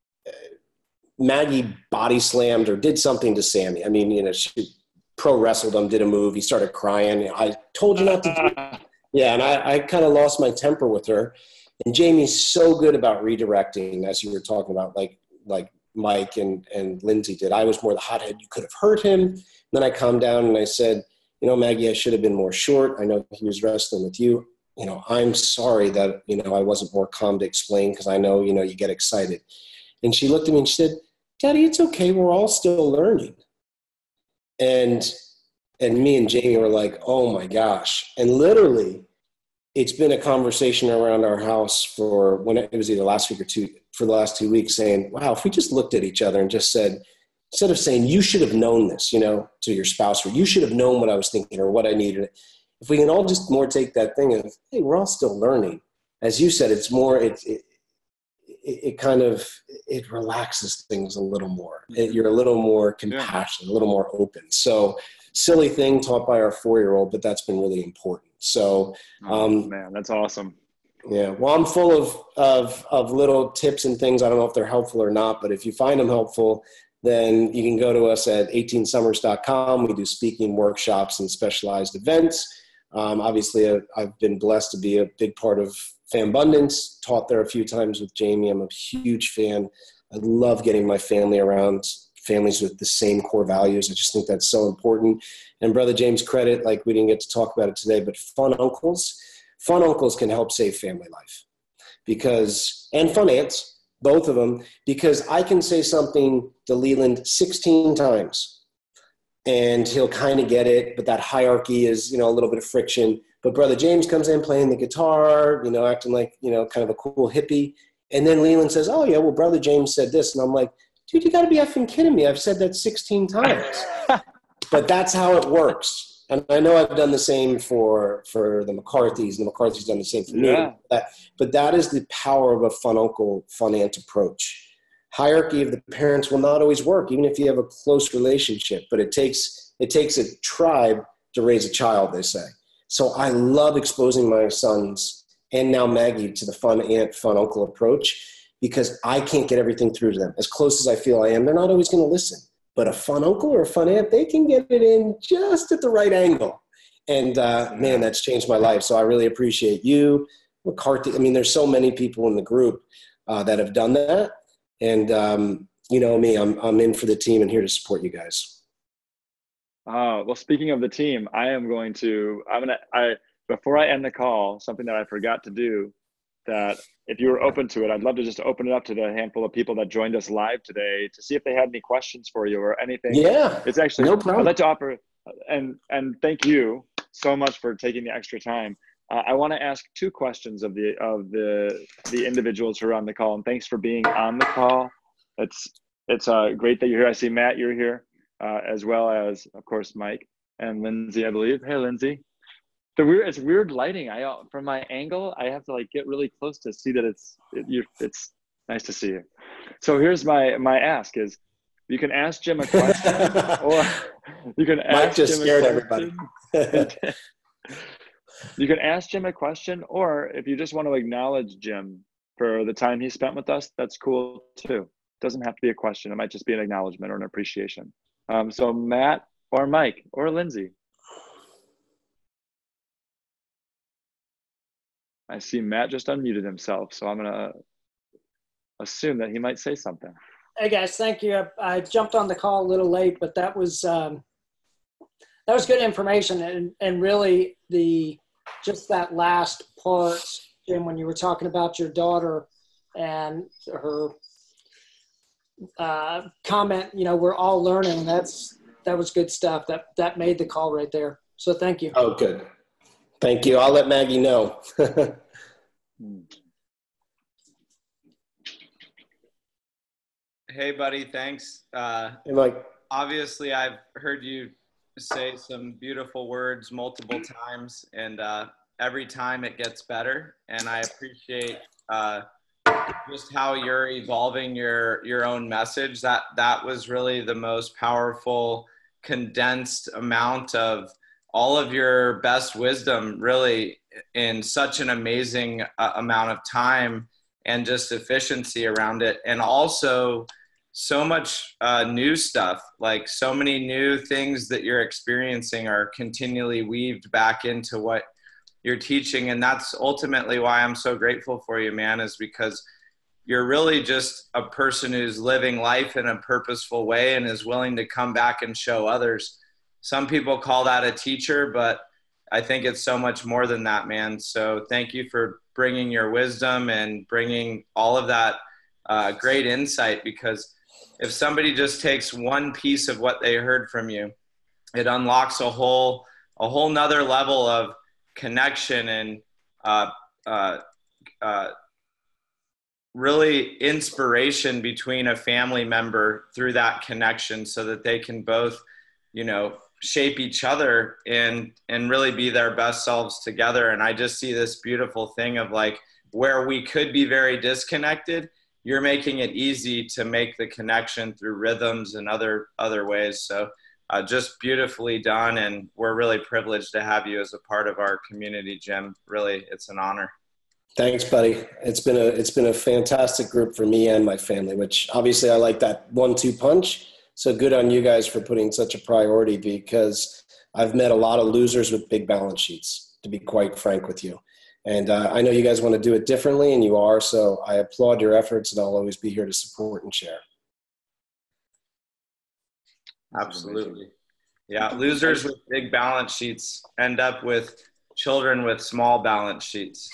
S2: Maggie body slammed or did something to Sammy. I mean, she pro wrestled him, did a move. He started crying. I told you not to do it. Yeah, and I kind of lost my temper with her. And Jamie's so good about redirecting, as you were talking about, like Mike and Lindsay did. I was more the hothead. You could have hurt him. And then I calmed down and I said, Maggie, I should have been more short. I know he was wrestling with you. I'm sorry that, I wasn't more calm to explain, because I know, you get excited. And she looked at me and she said, Daddy, it's okay. We're all still learning. And me and Jamie were like, oh my gosh. And literally, it's been a conversation around our house for when it was either last week or for the last 2 weeks, saying, wow, if we just looked at each other and just said, instead of saying, you should have known this, to your spouse, or you should have known what I was thinking or what I needed. If we can all just more take that thing of, hey, we're all still learning. As you said, it's more, it kind of, it relaxes things a little more. You're a little more compassionate, a little more open. So silly thing taught by our 4-year-old, but that's been really important. So,
S1: man, that's awesome.
S2: Yeah. Well, I'm full of little tips and things. I don't know if they're helpful or not, but if you find them helpful, then you can go to us at 18summers.com. We do speaking workshops and specialized events. Obviously, I've been blessed to be a big part of Fambundance, taught there a few times with Jamie. I'm a huge fan. I love getting my family around families with the same core values. I just think that's so important. And Brother James, credit, like we didn't get to talk about it today, but fun uncles can help save family life, and fun aunts, both of them, because I can say something to Leland 16 times and he'll kind of get it, but that hierarchy is, a little bit of friction. But Brother James comes in playing the guitar, acting like, kind of a cool hippie. And then Leland says, oh yeah, well, Brother James said this. And I'm like, dude, you gotta be effing kidding me. I've said that 16 times. But that's how it works. And I know I've done the same for the McCarthys, and the McCarthy's done the same for me. But that is the power of a fun uncle, fun aunt approach. Hierarchy of the parents will not always work, even if you have a close relationship. But it takes a tribe to raise a child, they say. So I love exposing my sons and now Maggie to the fun aunt, fun uncle approach, because I can't get everything through to them. As close as I feel I am, they're not always going to listen. But a fun uncle or a fun aunt, they can get it in just at the right angle. And man, that's changed my life. So I really appreciate you, McCarthy. I mean, there's so many people in the group that have done that. And you know me, I'm in for the team and here to support you guys.
S1: Well, speaking of the team, before I end the call, something that I forgot to do, that if you were open to it, I'd love to just open it up to the handful of people that joined us live today to see if they had any questions for you or anything.
S2: Yeah,
S1: it's actually,
S2: no problem.
S1: I'd like to offer, and thank you so much for taking the extra time. I want to ask two questions of the individuals who are on the call, and thanks for being on the call. It's great that you're here. I see Matt, you're here, as well as, of course, Mike and Lindsay, I believe. Hey, Lindsay. It's weird lighting. From my angle, I have to like get really close to see that it's nice to see you. So here's my ask is, you can ask Jim a question, or you can ask
S2: Mike just
S1: Jim
S2: scared
S1: a
S2: everybody.
S1: You can ask Jim a question, or if you just want to acknowledge Jim for the time he spent with us, that's cool too. It doesn't have to be a question. It might just be an acknowledgement or an appreciation. So Matt or Mike or Lindsay. I see Matt just unmuted himself, so I'm going to assume that he might say something.
S3: Hey guys, thank you. I jumped on the call a little late, but that was good information, and really just that last part, Jim, when you were talking about your daughter and her comment, you know, we're all learning. That was good stuff. That made the call right there. So thank you.
S2: Oh, good. Thank you. I'll let Maggie know.
S4: Hey, buddy. Thanks.
S2: Hey, Mike.
S4: Obviously, I've heard you say some beautiful words multiple times, and every time it gets better. And I appreciate just how you're evolving your own message. That was really the most powerful, condensed amount of all of your best wisdom, really, in such an amazing amount of time, and just efficiency around it. And also so much new stuff, like so many new things that you're experiencing are continually weaved back into what you're teaching. And that's ultimately why I'm so grateful for you, man, is because you're really just a person who's living life in a purposeful way and is willing to come back and show others. Some people call that a teacher, but I think it's so much more than that, man. So thank you for bringing your wisdom and bringing all of that great insight, because if somebody just takes one piece of what they heard from you, it unlocks a whole nother level of connection and really inspiration between a family member through that connection, so that they can both, you know, shape each other and really be their best selves together. And I just see this beautiful thing of like, where we could be very disconnected, you're making it easy to make the connection through rhythms and other ways. So just beautifully done. And we're really privileged to have you as a part of our community, Jim. Really, it's an honor.
S2: Thanks, buddy. It's been a fantastic group for me and my family, which obviously I like that 1-2 punch. So good on you guys for putting such a priority, because I've met a lot of losers with big balance sheets, to be quite frank with you. And I know you guys want to do it differently, and you are. So I applaud your efforts, and I'll always be here to support and share.
S4: Absolutely. Yeah. Losers with big balance sheets end up with children with small balance sheets.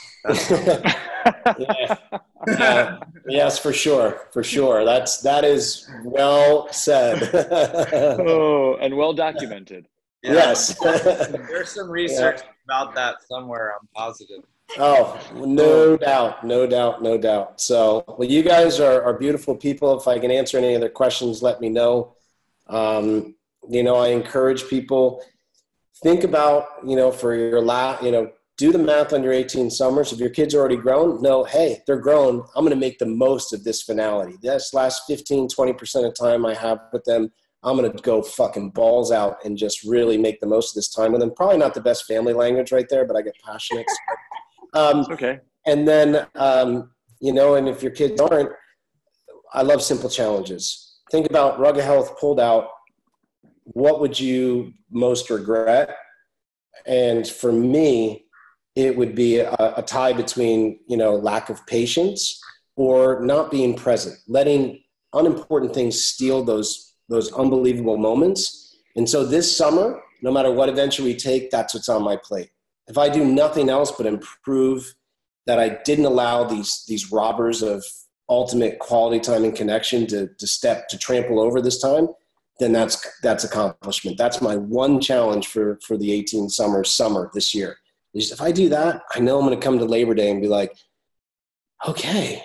S2: Yeah. Yes, for sure. For sure. That is well said.
S1: Oh, and well documented.
S4: Yeah.
S2: Yes.
S4: There's some research about that somewhere, I'm positive.
S2: Oh, no doubt. So, well, you guys are beautiful people. If I can answer any other questions, let me know. You know, I encourage people, think about, for your do the math on your 18 summers. If your kids are already grown, no, hey, they're grown. I'm going to make the most of this finality. This last 15, 20% of time I have with them, I'm going to go fucking balls out and just really make the most of this time with them. Probably not the best family language right there, but I get passionate.
S1: Okay.
S2: And then, and if your kids aren't, I love simple challenges. Think about Rugged Health pulled out. What would you most regret? And for me, it would be a tie between, lack of patience or not being present, letting unimportant things steal those unbelievable moments. And so this summer, no matter what adventure we take, that's what's on my plate. If I do nothing else but improve that I didn't allow these robbers of ultimate quality time and connection to trample over this time, then that's accomplishment. That's my one challenge for the 18 summer this year. If I do that, I know I'm going to come to Labor Day and be like, okay,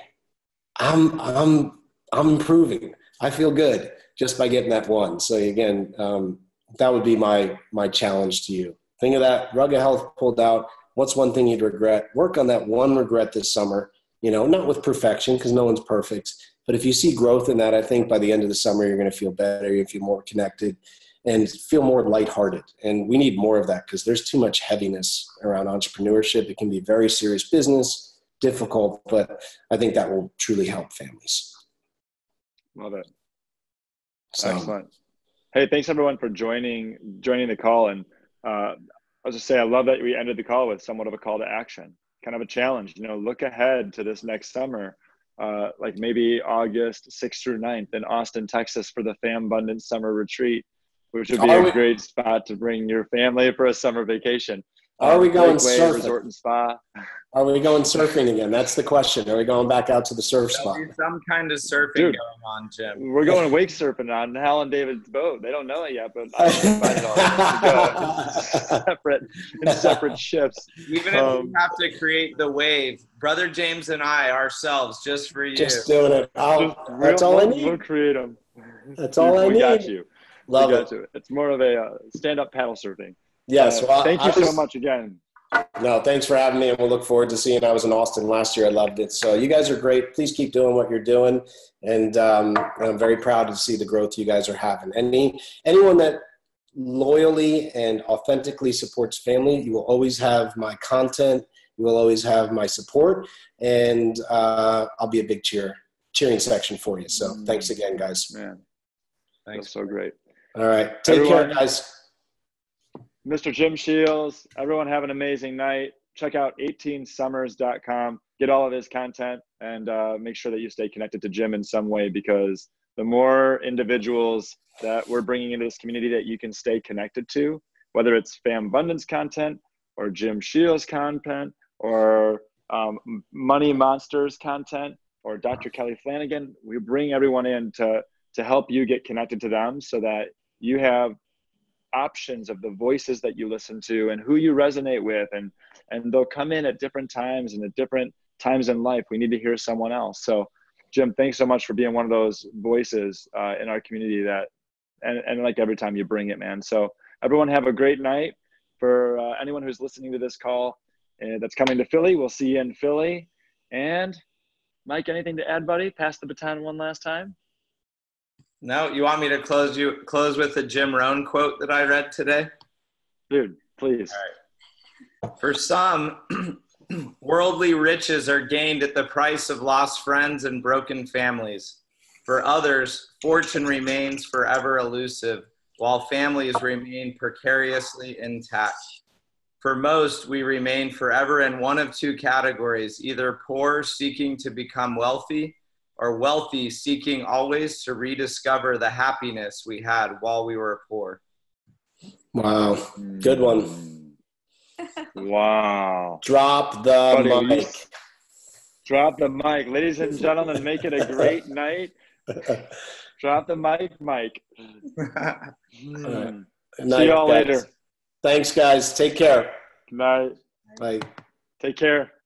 S2: I'm improving. I feel good just by getting that one. So again, that would be my challenge to you. Think of that. Rugged Health pulled out. What's one thing you'd regret? Work on that one regret this summer. Not with perfection because no one's perfect. But if you see growth in that, I think by the end of the summer, you're going to feel better. You'll feel more connected and feel more lighthearted. And we need more of that because there's too much heaviness around entrepreneurship. It can be very serious business, difficult, but I think that will truly help families.
S1: Love it.
S2: So,
S1: excellent. Hey, thanks everyone for joining the call. And I'll just say, I love that we ended the call with somewhat of a call to action, kind of a challenge. Look ahead to this next summer. Like maybe August 6th through 9th in Austin, Texas for the FamBundance Summer Retreat, which would be a great spot to bring your family for a summer vacation.
S2: Are we going surfing?
S1: Resort and spa.
S2: Are we going surfing again? That's the question. Are we going back out to the surf spot?
S4: There'll be some kind of surfing going on, Jim.
S1: We're going wake surfing on Hal and David's boat. They don't know it yet, but I invited all of them in separate ships.
S4: Even if we have to create the wave, Brother James and I ourselves, just for you.
S2: Just doing it. That's all I need.
S1: We'll create them.
S2: That's all I need.
S1: We got you.
S2: Love it.
S1: It's more of a stand-up paddle surfing.
S2: Yes. Well,
S1: thank you so much again.
S2: No, thanks for having me, and we'll look forward to seeing. I was in Austin last year. I loved it. So you guys are great. Please keep doing what you're doing, and I'm very proud to see the growth you guys are having. Anyone that loyally and authentically supports family, you will always have my content. You will always have my support, and I'll be a big cheering section for you. So thanks again, guys.
S1: Man, thanks. That's so great.
S2: All right. Take care, guys.
S1: Mr. Jim Shields, everyone have an amazing night. Check out 18summers.com. Get all of his content and make sure that you stay connected to Jim in some way, because the more individuals that we're bringing into this community that you can stay connected to, whether it's FamBundance content or Jim Shields content or Money Monsters content or Dr. Kelly Flanagan, we bring everyone in to help you get connected to them so that you have options of the voices that you listen to and who you resonate with, and they'll come in at different times and at different times in life. We need to hear someone else. So Jim, thanks so much for being one of those voices in our community that and like every time you bring it, man. So everyone have a great night. For anyone who's listening to this call that's coming to Philly, we'll see you in Philly. And Mike, anything to add, buddy? Pass the baton one last time.
S4: No, you want me to close with a Jim Rohn quote that I read today?
S1: Dude, please.
S4: All right. For some, worldly riches are gained at the price of lost friends and broken families. For others, fortune remains forever elusive, while families remain precariously intact. For most, we remain forever in one of two categories, either poor, seeking to become wealthy, or wealthy, seeking always to rediscover the happiness we had while we were poor.
S2: Wow. Good one.
S1: Wow.
S2: Drop the mic.
S1: Drop the mic. Ladies and gentlemen, make it a great night. Drop the mic, Mike.
S2: Right.
S1: See y'all later.
S2: Thanks, guys. Take care.
S1: Good night.
S2: Bye.
S1: Take care.